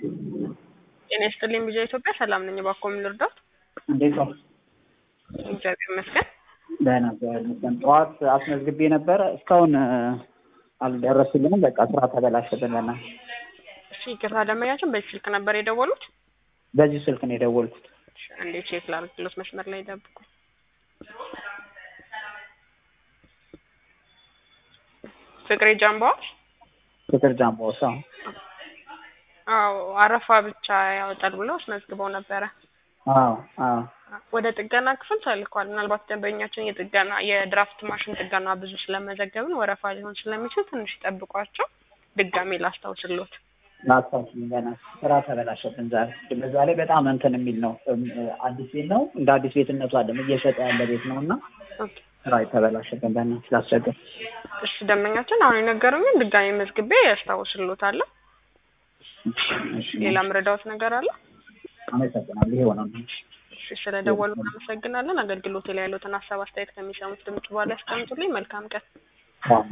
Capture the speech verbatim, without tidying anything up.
ጤና ይስጥልኝ ቢጃ ኢትዮጵያ ሰላም ነኝ ባኮ ምን ልርዳት እንዴት ነው እግዚአብሔር ይመስገን ደህና ነኝ ጠዋት አስመዝግቤ ነበር እስካሁን አልደረሱልኝም በቃ ስራ ተበላሸብን እሺ ይቅርታ ደመኛችን በዚህ ስልክ ነበር የደወሉት በዚህ ስልክ ነው የደወልኩት እንዴ ቼክ ላድርግሎት መስመር ላይ ይጠብቁ ፍቅሬ ጃምቦ ፍቅር ጃምቦ ሰው አዎ አረፋ ብቻ ያወጣል ብለው አስመዝግበው ነበር አዎ አዎ ወደ ጥገና ክፍል ተልኳል ምናልባት ደንበኛችን የጥገና የድራፍት ማሽን ጥገና ብዙ ስለመዘገብን ወረፋ ሊሆን ስለሚችል ትንሽ ይጠብቋቸው ድጋሜ ላስታውስልዎት ላስታውስልኝ ገና ስራ ተበላሸብን ዛሬ በዛ ላይ በጣም እንትን የሚል ነው አዲስ ቤት ነው እንደ አዲስ ቤትነቱ አይደለም እየሸጠ ያለ ቤት ነውና ኦኬ ስራ ተበላሸብን ገና ስላስቸገር እሺ ደንበኛችን አሁን የነገሩኝን ድጋሜ መዝግቤ ያስታውስልዎታል እሺ ሌላ ምረዳውት ነገር አለ አመሰግናለሁ ይሄው ነው እሺ ስለደወሉ እናመሰግናለን አገልግሎት ላይ ያለውን ሐሳብ አስተያየት ከሚሰሙት ድምጽ በኋላ ያስቀምጡልኝ መልካም ቀን